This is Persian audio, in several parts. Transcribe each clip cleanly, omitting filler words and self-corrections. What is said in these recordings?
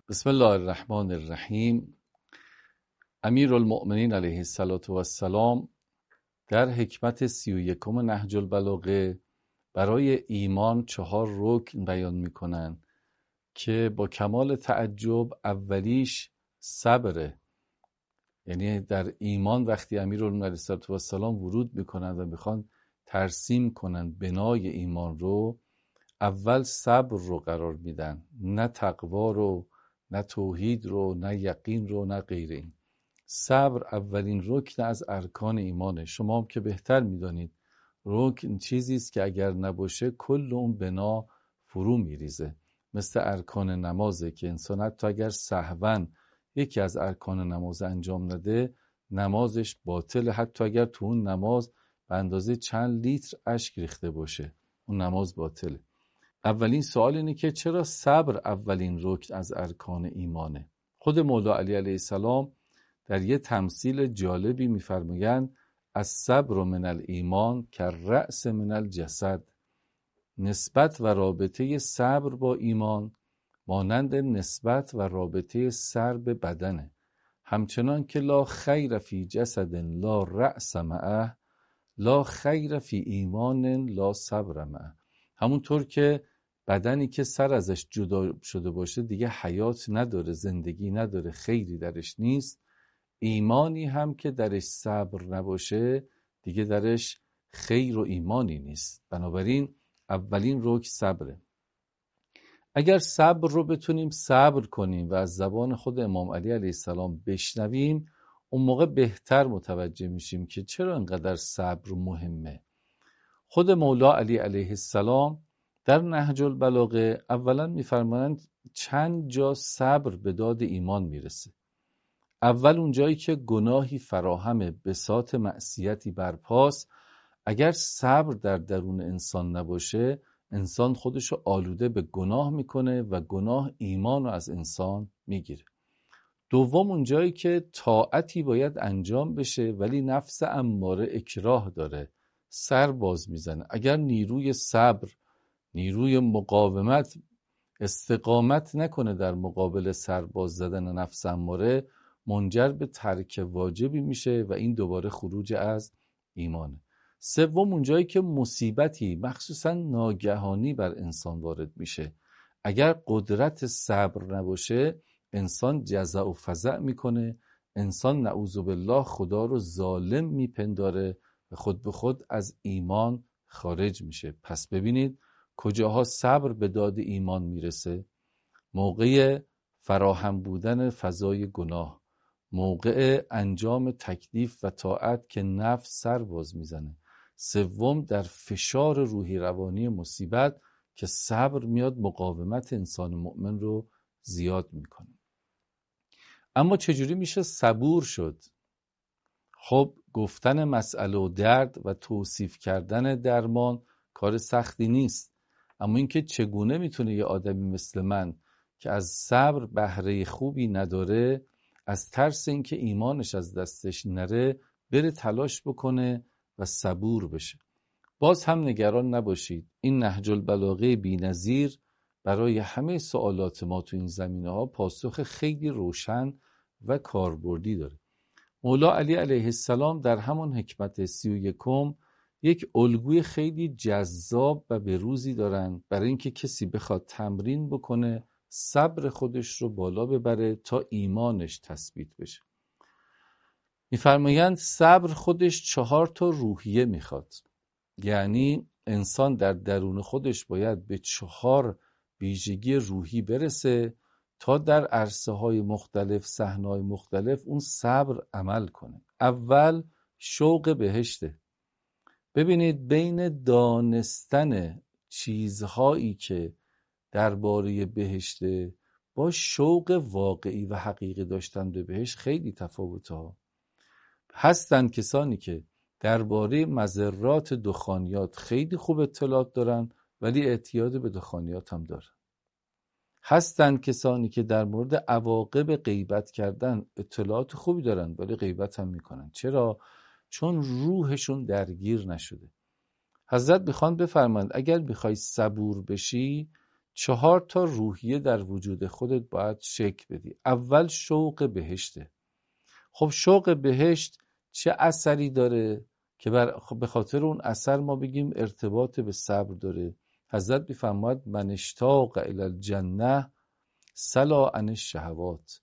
بسم الله الرحمن الرحیم. امیرالمؤمنین علیه السلام در حکمت 31 نهج البلاغه برای ایمان 4 رکن بیان میکنن که با کمال تعجب اولیش صبره. یعنی در ایمان وقتی امیرالمؤمنین علیه السلام ورود میکنن و میخوان ترسیم کنن بنای ایمان رو، اول صبر رو قرار میدن، نه تقوا رو، نه توحید رو، نه یقین رو، نه غیر این. صبر اولین رکن از ارکان ایمانه. شما هم که بهتر میدانید رکن چیزی است که اگر نباشه کل اون بنا فرو میریزه. مثل ارکان نمازه که انسان حتی اگر سهواً یکی از ارکان نماز انجام نده نمازش باطله، حتی اگر تو اون نماز به اندازه چند لیتر اشک ریخته باشه اون نماز باطله. اولین سوال اینه که چرا صبر اولین رکن از ارکان ایمانه؟ خود مولا علی علیه السلام در یه تمثیل جالبی میفرمایند الصبر من الایمان کالرأس من الجسد. نسبت و رابطه صبر با ایمان مانند نسبت و رابطه سر به بدنه. همچنان که لا خیر فی جسد لا رأس معه لا خیر فی ایمان لا صبر معه. همونطور که بدنی که سر ازش جدا شده باشه دیگه حیات نداره، زندگی نداره، خیری درش نیست، ایمانی هم که درش صبر نباشه دیگه درش خیر و ایمانی نیست. بنابراین اولین رکن صبره. اگر صبر رو بتونیم صبر کنیم و از زبان خود امام علی علیه السلام بشنویم، اون موقع بهتر متوجه میشیم که چرا انقدر صبر مهمه. خود مولا علی علیه السلام در نهج البلاغه اولا میفرمایند چند جا صبر به داد ایمان میرسه. اول اونجایی که گناهی فراهمه، بساط معصیتی برپاست، اگر صبر در درون انسان نباشه انسان خودشو آلوده به گناه میکنه و گناه ایمانو از انسان میگیره. دوم اونجایی که طاعتی باید انجام بشه ولی نفس اماره اکراه داره، سر باز میزنه. اگر نیروی صبر، نیروی مقاومت استقامت نکنه در مقابل سر باز زدن نفس اماره، منجر به ترک واجبی میشه و این دوباره خروج از ایمانه. سوم اونجایی که مصیبتی مخصوصا ناگهانی بر انسان وارد میشه، اگر قدرت صبر نباشه انسان جزع و فزع میکنه، انسان نعوذ بالله خدا رو ظالم میپنداره و خود به خود از ایمان خارج میشه. پس ببینید کجاها صبر به داد ایمان میرسه؟ موقع فراهم بودن فضای گناه، موقع انجام تکلیف و طاعت که نفس سر باز میزنه. سوم در فشار روحی روانی مصیبت که صبر میاد مقاومت انسان مؤمن رو زیاد میکنه. اما چجوری میشه صبور شد؟ خب گفتن مسئله و درد و توصیف کردن درمان کار سختی نیست، اما اینکه چگونه میتونه یه آدمی مثل من که از صبر بهره خوبی نداره، از ترس اینکه ایمانش از دستش نره، بره تلاش بکنه و صبور بشه. باز هم نگران نباشید، این نهج البلاغه بی‌نظیر برای همه سوالات ما تو این زمینه‌ها پاسخ خیلی روشن و کاربردی داره. مولا علی علیه السلام در همون حکمت 31 یک الگوی خیلی جذاب و بروزی دارن برای اینکه کسی بخواد تمرین بکنه صبر خودش رو بالا ببره تا ایمانش تثبیت بشه. میفرمایند صبر خودش 4 روحیه میخواد. یعنی انسان در درون خودش باید به 4 ویژگی روحی برسه تا در عرصه‌های مختلف، صحنه‌های مختلف اون صبر عمل کنه. اول شوق بهشته. ببینید بین دانستن چیزهایی که درباره بهشته با شوق واقعی و حقیقی داشتن به بهشت خیلی تفاوته ها. هستن کسانی که درباره مضرات دخانیات خیلی خوب اطلاعات دارن ولی اعتیاد به دخانیات هم دارن. هستن کسانی که در مورد عواقب غیبت کردن اطلاعات خوبی دارن ولی غیبت هم میکنن. چرا؟ چون روحشون درگیر نشده. حضرت میخوان بفرمایند اگر میخوای صبور بشی 4 تا روحیه در وجود خودت باید شکل بدی. اول شوق بهشته. خب شوق بهشت چه اثری داره که به خاطر اون اثر ما بگیم ارتباط به صبر داره؟ حضرت می‌فرماید من اشتاق الی الجنه سلا عن الشهوات.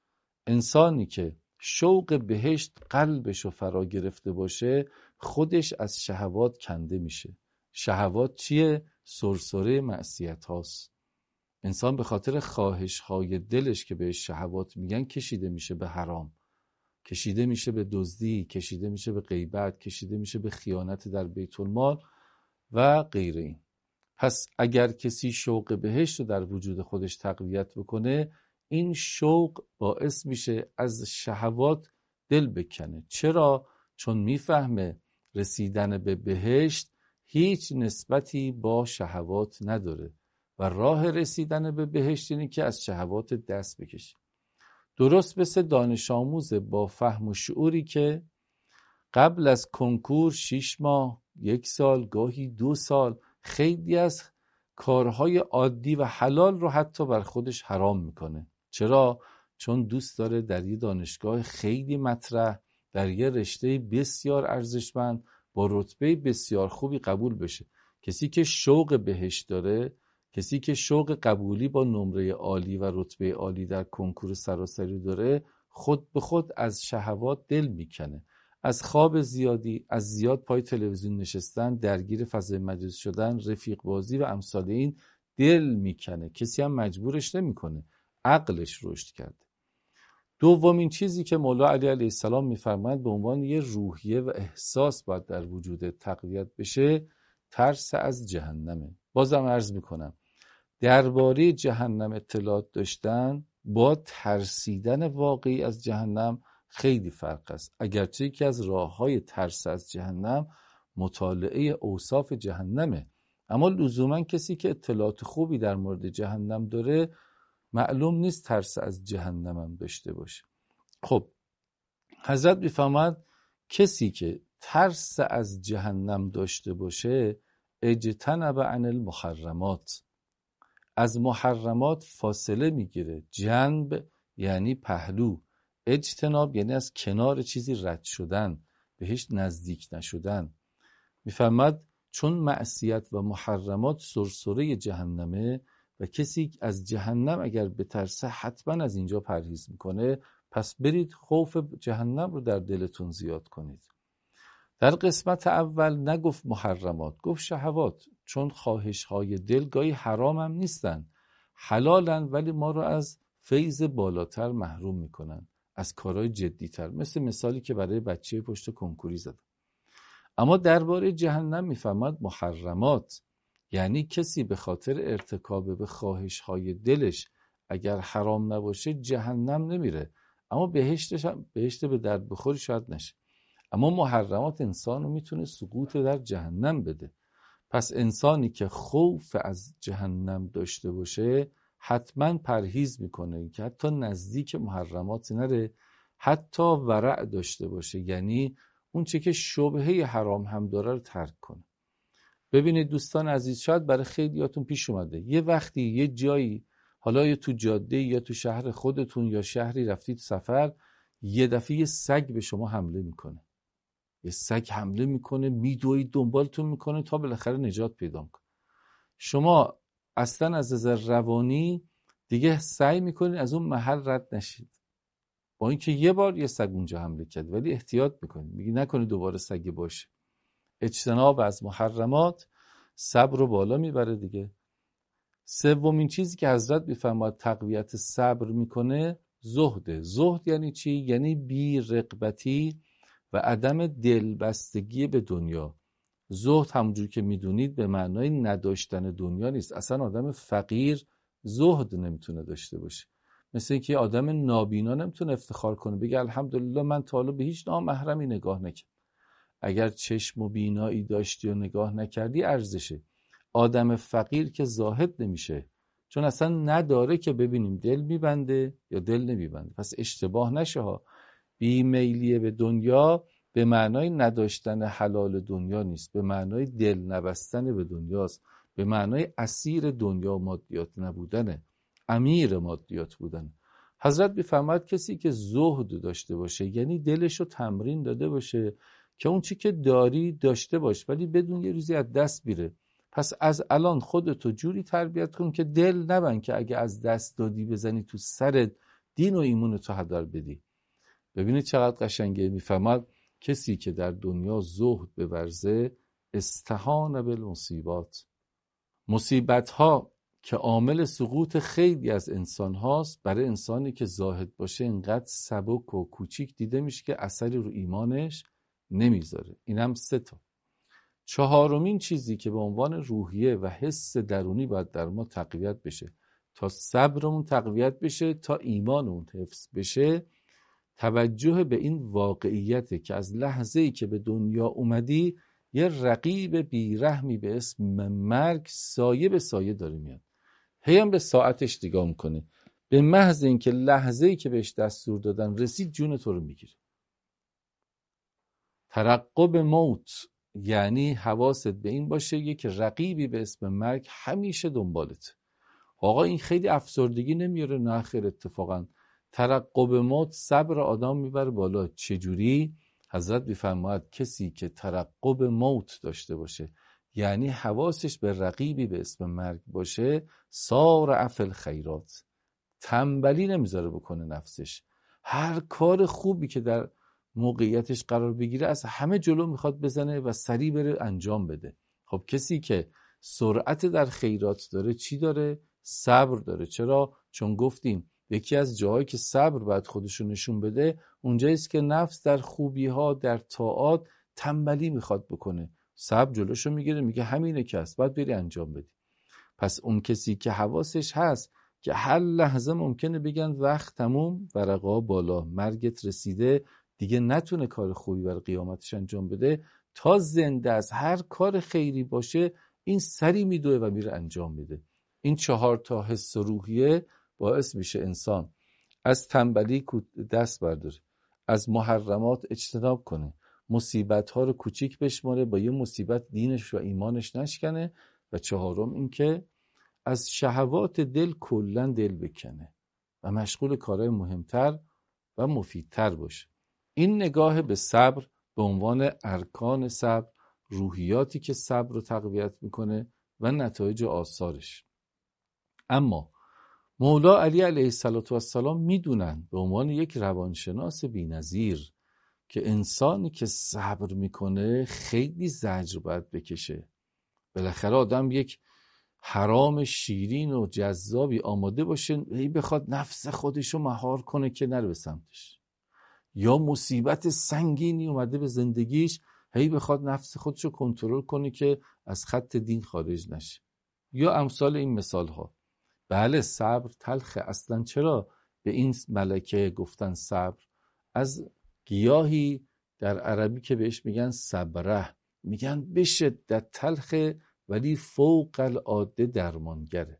انسانی که شوق بهشت قلبشو فرا گرفته باشه خودش از شهوات کنده میشه. شهوات چیه؟ سرسره معصیت هاست. انسان به خاطر خواهش های دلش که بهش شهوات میگن کشیده میشه به حرام، کشیده میشه به دزدی، کشیده میشه به غیبت، کشیده میشه به خیانت در بیت المال و غیره. این پس اگر کسی شوق بهشت رو در وجود خودش تقویت بکنه، این شوق باعث میشه از شهوات دل بکنه. چرا؟ چون میفهمه رسیدن به بهشت هیچ نسبتی با شهوات نداره و راه رسیدن به بهشت اینه که از شهوات دست بکشی. درست مثل دانش آموز با فهم و شعوری که قبل از کنکور 6 ماه، 1 سال، گاهی 2 سال خیلی از کارهای عادی و حلال رو حتی بر خودش حرام میکنه. چرا؟ چون دوست داره در یه دانشگاه خیلی مطرح، در یه رشته بسیار ارزشمند، با رتبه بسیار خوبی قبول بشه. کسی که شوق بهش داره، کسی که شوق قبولی با نمره عالی و رتبه عالی در کنکور سراسری داره، خود به خود از شهوات دل میکنه. از خواب زیادی، از زیاد پای تلویزیون نشستن، درگیر فضای مجلس شدن، رفیق بازی و امثال این دل میکنه. کسی هم مجبورش نمیکنه، عقلش رشد کرده. دومین چیزی که مولا علی علیه السلام میفرماید به عنوان یه روحیه و احساس باید در وجود تقویت بشه، ترس از جهنمه. بازم عرض میکنم درباره جهنم اطلاعات داشتن با ترسیدن واقعی از جهنم خیلی فرق است. اگرچه یکی از راه‌های ترس از جهنم مطالعه اوصاف جهنمه، اما لزوما کسی که اطلاعات خوبی در مورد جهنم داره معلوم نیست ترس از جهنم هم داشته باشه. خب حضرت می‌فرماید کسی که ترس از جهنم داشته باشه اجتنب عن المحرمات، از محرمات فاصله میگیره. جنب یعنی پهلو، اجتناب یعنی از کنار چیزی رد شدن، بهش نزدیک نشدن. میفرماید چون معصیت و محرمات سرسره جهنمه و کسی از جهنم اگر بترسه حتما از اینجا پرهیز میکنه، پس برید خوف جهنم رو در دلتون زیاد کنید. در قسمت اول نگفت محرمات، گفت شهوات، چون خواهش‌های دل گاهی حرام هم نیستن، حلالن، ولی ما رو از فیض بالاتر محروم میکنن، از کارهای جدیتر، مثل مثالی که برای بچه پشت کنکوری زدم. اما درباره جهنم میفهمد محرمات یعنی کسی به خاطر ارتکاب به خواهش‌های دلش اگر حرام نباشه جهنم نمیره، اما بهشت به درد بخوری شاید نشه. اما محرمات انسان رو میتونه سقوط در جهنم بده. پس انسانی که خوف از جهنم داشته باشه حتما پرهیز میکنه که حتی نزدیک محرمات نره، حتی ورع داشته باشه، یعنی اون چه که شبهه حرام هم داره رو ترک کنه. ببینید دوستان عزیز، شاید برای خیلیاتون پیش اومده یه وقتی یه جایی، حالا یا تو جاده یا تو شهر خودتون یا شهری رفتید سفر، یه دفعه یه سگ به شما حمله میکنه. یه سگ حمله میکنه، میدوید دنبالتون میکنه تا بالاخره نجات پیدا کنه. شما اصلا از نظر روانی دیگه سعی میکنید از اون محل رد نشید، با اینکه یه بار یه سگ اونجا حمله کرد، ولی احتیاط میکنید، میگی نکنید دوباره سگی باشه. اجتناب از محرمات صبر رو بالا میبره دیگه. سومین چیزی که حضرت میفرماید تقویت صبر میکنه زهده. زهد یعنی چی؟ یعنی بی رغبتی و عدم دلبستگی به دنیا. زهد همونجور که میدونید به معنای نداشتن دنیا نیست. اصلا آدم فقیر زهد نمیتونه داشته باشه. مثل اینکه آدم نابینا نمیتونه افتخار کنه بگه الحمدلله من تا حالا به هیچ نامحرمی نگاه نکردم. اگر چشم و بینایی داشتی و نگاه نکردی ارزشه. آدم فقیر که زاهد نمیشه، چون اصلا نداره که ببینیم دل میبنده یا دل نمیبنده. پس اشتباه نشه ها. بیمیلی به دنیا به معنای نداشتن حلال دنیا نیست، به معنای دل نبستن به دنیاست، به معنای اسیر دنیا مادیات نبودنه، امیر مادیات بودن. حضرت می‌فرماید کسی که زهد داشته باشه، یعنی دلشو تمرین داده باشه که اون چی که داری داشته باش، ولی بدون یه روزی از دست میره. پس از الان خودتو جوری تربیت کن که دل نبند که اگه از دست دادی بزنی تو سرت، دین و ایمونتو هدر بدی. ببینید چقدر قشنگه. میفهمد کسی که در دنیا زهد بورزه استهان بالمصیبات، مصیبت ها که عامل سقوط خیلی از انسان هاست، برای انسانی که زاهد باشه اینقدر سبک و کوچیک دیده میشه که اثری رو ایمانش نمیذاره. اینم 3 تا. 4مین چیزی که به عنوان روحیه و حس درونی باید در ما تقویت بشه تا صبرمون تقویت بشه، تا ایمانمون حفظ بشه، توجه به این واقعیته که از لحظه‌ای که به دنیا اومدی یه رقیب بیرحمی به اسم مرگ سایه به سایه داره میاد. هی هم به ساعتش نگاه میکنه، به محض اینکه لحظه‌ای که بهش دستور دادن رسید جون تو رو میگیره. ترقب موت یعنی حواست به این باشه یک رقیبی به اسم مرگ همیشه دنبالت. آقا این خیلی افسردگی نمیاره؟ نه خیر، اتفاقا ترقب موت صبر آدم میبره بالا. چجوری؟ حضرت میفرماید کسی که ترقب موت داشته باشه، یعنی حواسش به رقیبی به اسم مرگ باشه، سار افل خیرات، تنبلی نمیذاره بکنه نفسش. هر کار خوبی که در موقعیتش قرار بگیره از همه جلو میخواد بزنه و سریع بره انجام بده. خب کسی که سرعت در خیرات داره چی داره؟ صبر داره. چرا؟ چون گفتیم یکی از جاهایی که صبر باید خودشو نشون بده اونجاییست که نفس در خوبی ها، در طاعات تنبلی میخواد بکنه. صبر جلوشو میگیره، میگه همینه که هست، باید بری انجام بدی. پس اون کسی که حواسش هست که هر لحظه ممکنه بگن وقت تموم، ورقا بالا، مرگت رسیده، دیگه نتونه کار خوبی برای قیامتش انجام بده، تا زنده از هر کار خیری باشه این سری میدوه و میره انجام میده. این 4 تا حس روحیه باعث میشه انسان از تنبلی دست برداره، از محرمات اجتناب کنه، مصیبت ها رو کوچیک بشماره، با یه مصیبت دینش و ایمانش نشکنه. و 4م این که از شهوات دل کلن دل بکنه و مشغول کارهای مهمتر و مفیدتر باشه. این نگاه به صبر به عنوان ارکان صبر، روحیاتی که صبر رو تقویت میکنه و نتایج آثارش. اما مولا علی علیه السلام میدونن به عنوان یک روانشناس بی‌نظیر که انسانی که صبر میکنه خیلی زجر باید بکشه. بالاخره آدم یک حرام شیرین و جذابی آماده باشه، هی بخواد نفس خودشو مهار کنه که نره به سمتش، یا مصیبت سنگینی اومده به زندگیش، هی بخواد نفس خودشو کنترل کنه که از خط دین خارج نشه، یا امثال این مثال ها. بله صبر تلخه. اصلا چرا به این ملکه گفتن صبر؟ از گیاهی در عربی که بهش میگن صبره، میگن به شدت تلخه ولی فوق العاده درمانگره.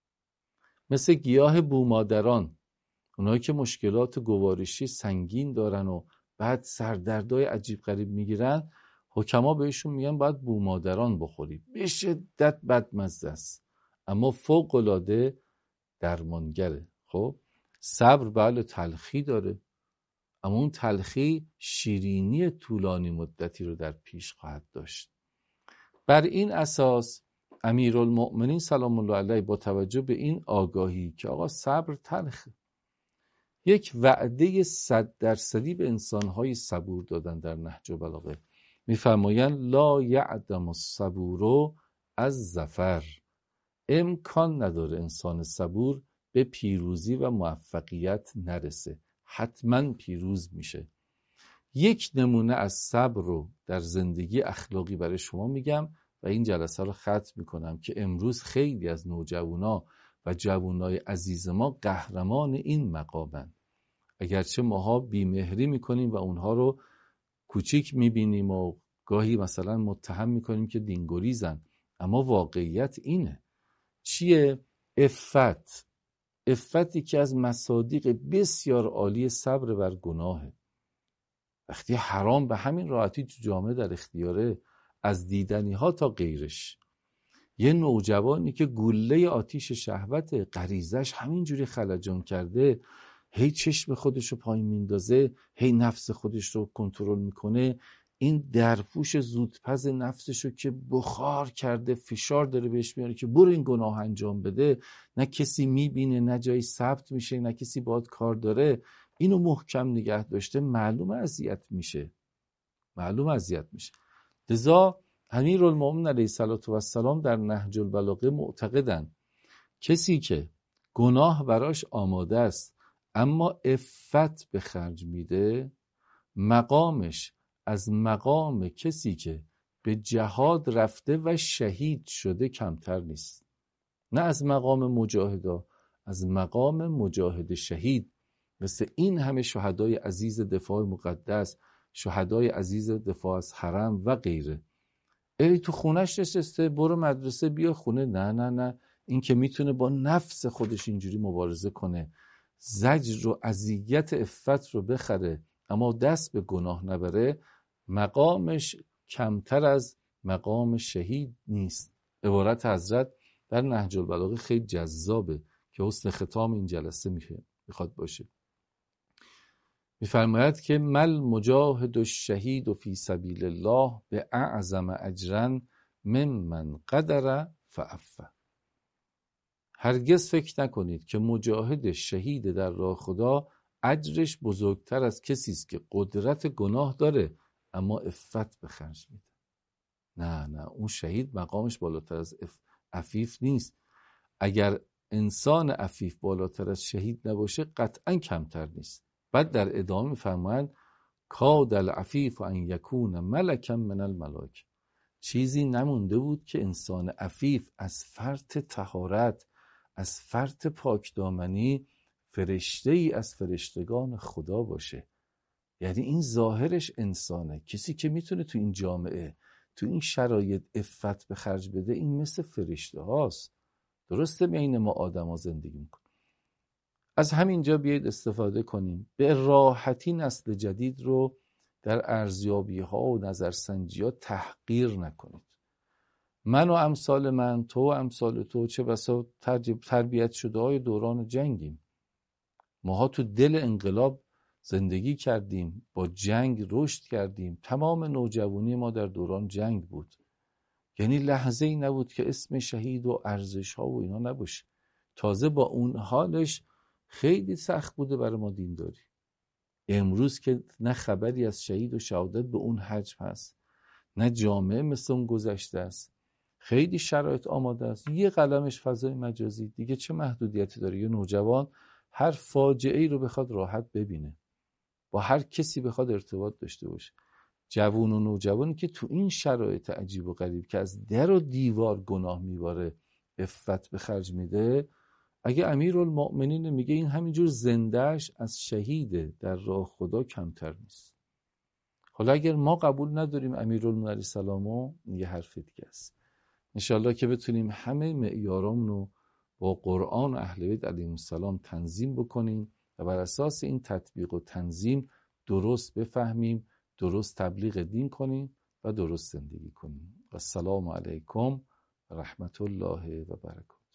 مثل گیاه بومادران، اونایی که مشکلات گوارشی سنگین دارن و بعد سردردای عجیب غریب میگیرن، حکما بهشون میگن باید بومادران بخوری، به شدت بدمزه است اما فوق العاده درمانگره. خب صبر بله تلخی داره، اما اون تلخی شیرینی طولانی مدتی رو در پیش خواهد داشت. بر این اساس امیرالمؤمنین سلام الله علیه با توجه به این آگاهی که آقا صبر تلخه، یک وعده 100% به انسانهای صبور دادن. در نهج البلاغه میفرمایند لا یعدم الصبور از ظفر، امکان نداره انسان صبور به پیروزی و موفقیت نرسه، حتما پیروز میشه. یک نمونه از صبر رو در زندگی اخلاقی برای شما میگم و این جلسه رو ختم میکنم که امروز خیلی از نوجوانا و جوانای عزیز ما قهرمان این مقامن. اگرچه ماها بیمهری میکنیم و اونها رو کوچیک میبینیم و گاهی مثلا متهم میکنیم که دینگریزن، اما واقعیت اینه. چیه؟ عفت. عفتی که از مصادیق بسیار عالی صبر بر گناهه. وقتی حرام به همین راحتی تو جامعه در اختیاره، از دیدنی ها تا غیرش، یه نوجوانی که گله آتیش شهوت غریزش همینجوری خلجان کرده، هی چشم خودش رو پایین میندازه، هی نفس خودش رو کنترل میکنه، این درپوش زودپز نفسش رو که بخار کرده، فشار داره بهش میاره که برو این گناه انجام بده، نه کسی میبینه، نه جایی ثبت میشه، نه کسی باهات کار داره، اینو محکم نگه داشته، معلومه اذیت میشه. لذا امیرالمومنین علیه السلام در نهج البلاغه معتقدند کسی که گناه براش آماده است اما عفت به خرج میده، مقامش از مقام کسی که به جهاد رفته و شهید شده کمتر نیست. نه از مقام مجاهدا، از مقام مجاهد شهید، مثل این همه شهدای عزیز دفاع مقدس، شهدای عزیز دفاع از حرم و غیره. ای تو خونش نشسته، برو مدرسه بیا خونه، نه، این که میتونه با نفس خودش اینجوری مبارزه کنه، زجر و اذیت عفت رو بخره اما دست به گناه نبره، مقامش کمتر از مقام شهید نیست. عبارت حضرت در نهج البلاغه خیلی جذابه که حسن ختام این جلسه میخواد باشه. میفرماید که مل مجاهد و شهید و فی سبیل الله به اعظم اجرا ممن قدر فعفه. هرگز فکر نکنید که مجاهد شهید در راه خدا اجرش بزرگتر از کسی است که قدرت گناه داره اما عفت به خرج میده. نه، اون شهید مقامش بالاتر از عفیف نیست. اگر انسان عفیف بالاتر از شهید نباشه قطعا کمتر نیست. بعد در ادامه میفرمایند کاد العفیف ان یکون ملکا من الملائکه. چیزی نمونده بود که انسان عفیف از فرط طهارت، از فرط پاکدامنی فرشته ای از فرشتگان خدا باشه. یعنی این ظاهرش انسانه. کسی که میتونه تو این جامعه، تو این شرایط عفت به خرج بده، این مثل فرشته هاست. درسته بین ما آدم ها زندگی میکنه. از همینجا بیایید استفاده کنیم. به راحتی نسل جدید رو در ارزیابی ها و نظرسنجی ها تحقیر نکنید. من و امثال من، تو و امثال تو، چه بسا تربیت شده های دوران جنگیم. ماها تو دل انقلاب زندگی کردیم، با جنگ رشد کردیم. تمام نوجوانی ما در دوران جنگ بود. یعنی لحظه ای نبود که اسم شهید و ارزش ها و اینا نباشه. تازه با اون حالش خیلی سخت بوده برای ما دینداری. امروز که نه خبری از شهید و شهادت به اون حجم هست، نه جامعه مثل اون گذشته است. خیلی شرایط آماده است. یه قلمش فضای مجازی دیگه چه محدودیتی داره؟ یه نوجوان هر فاجعه ای رو بخواد راحت ببینه، با هر کسی بخواد ارتباط داشته باشه. جوون و نوجوانی که تو این شرایط عجیب و غریب که از در و دیوار گناه میباره عفت به خرج میده، اگه امیرالمؤمنین میگه این همینجور زندهش از شهیده در راه خدا کمتر نیست. حالا اگر ما قبول نداریم امیرالمؤمنین علیه السلامو، یه حرف دیگه است. انشالله که بتونیم همه معیارامون رو با قرآن و اهل بیت علیهم السلام تنظیم بکنیم و بر اساس این تطبیق و تنظیم درست بفهمیم، درست تبلیغ دین کنیم و درست زندگی کنیم. و السلام علیکم و رحمت الله و برکاته.